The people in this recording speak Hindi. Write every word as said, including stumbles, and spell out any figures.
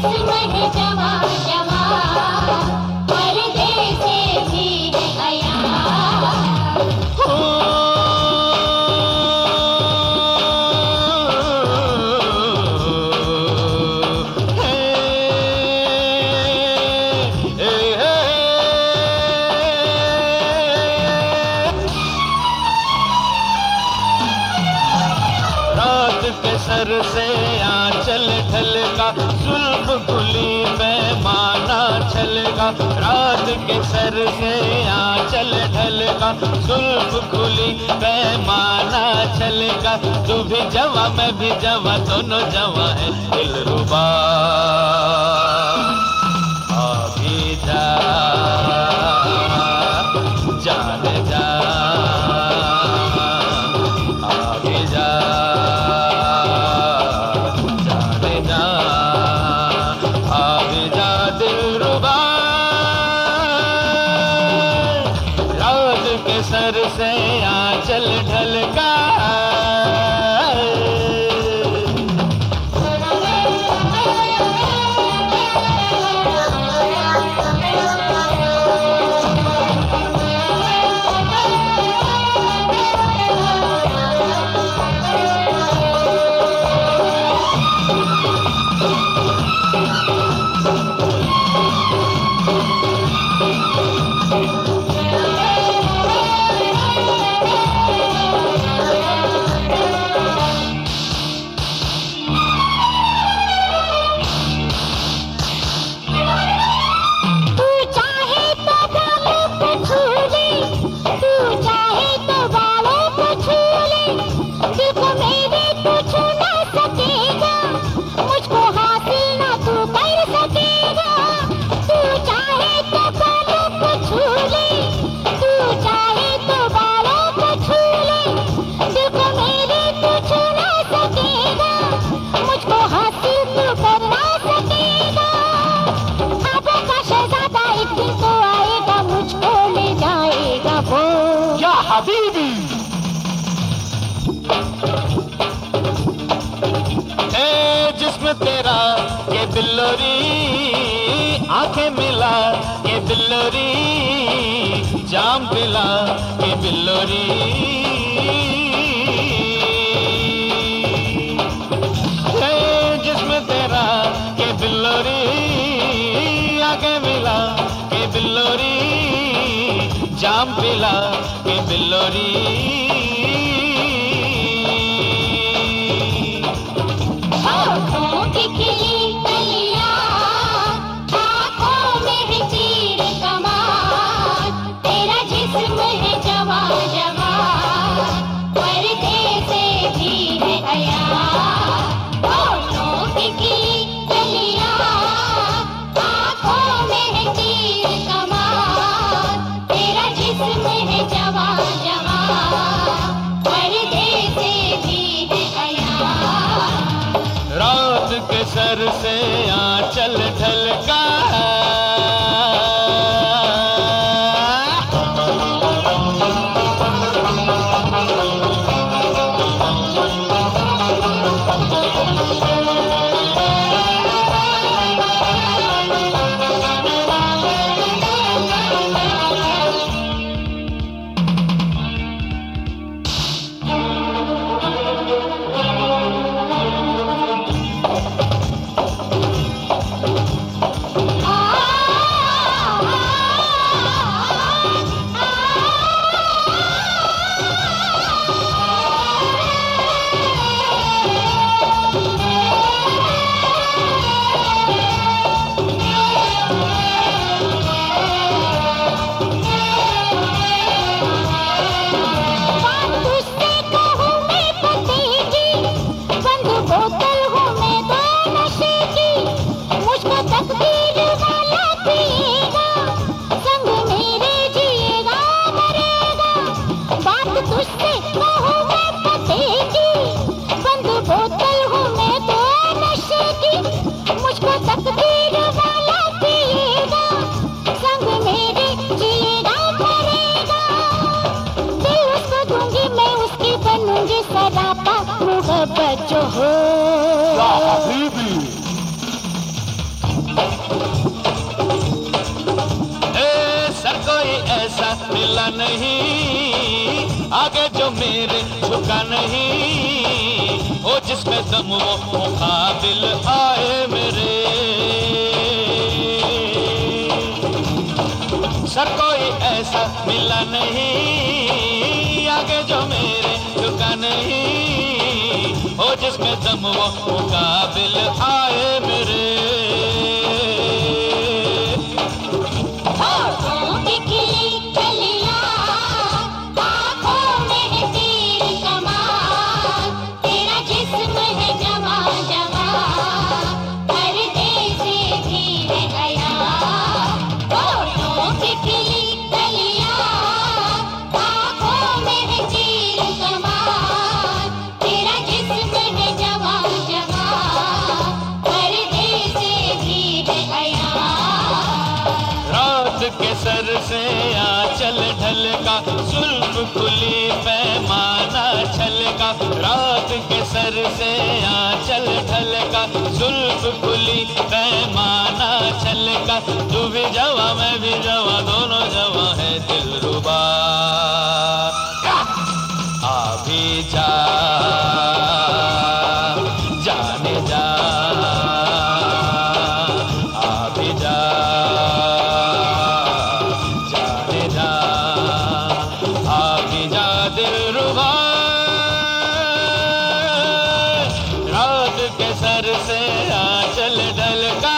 जिस्म है जवां जवां, परदेसी भी है अयां। सर से आंचल ढलका, जुल्फ खुली पैमाना छलका। रात के सर से आंचल ढलका, जुल्फ खुली पैमाना छलका। तू भी जवां मैं भी जवां, दोनों जवां है दिलरुबा। अभी जा जान जा, आगे जा सर से आंचल ढलका। हबीबी ए जिस्म तेरा ये बिल्लोरी, आंखें मिला ये बिल्लोरी, जाम पिला ये बिल्लोरी। ए जिस्म तेरा ये बिल्लोरी, आंखें मिला ये बिल्लोरी, जाम पिला के बिल्लोरी। होठों की खिली कलियां, आँखों में है तीर कमान, तेरा जिस्म है जवां जवां, परदेसी भी है अयां। होठों की खिली कलियां, आँखों में है तीर कमान, तेरा जिस्म है जवां जवां, परदेसी भी है अयां। रात के सर से आंचल ढलका। जो हो या हबीबी। सर कोई ऐसा मिला नहीं आगे जो मेरे झुका नहीं हो जिसमें दम वो मुकाबिल आए मेरे। सर कोई ऐसा मिला नहीं आगे जो मेरे झुका नहीं हो जिसमें दम वो मुकाबिल आए मेरे। के सर से आंचल ढलका जुल्फ खुली पैमाना छलका। रात के सर से आंचल ढलका जुल्फ खुली पैमाना छलका। तू भी जवा मैं भी जवा दोनों जवा है दिलरुबा। आ भी जा जाने जा आ भी जा दिलरुबा। रात के सर से आंचल ढलका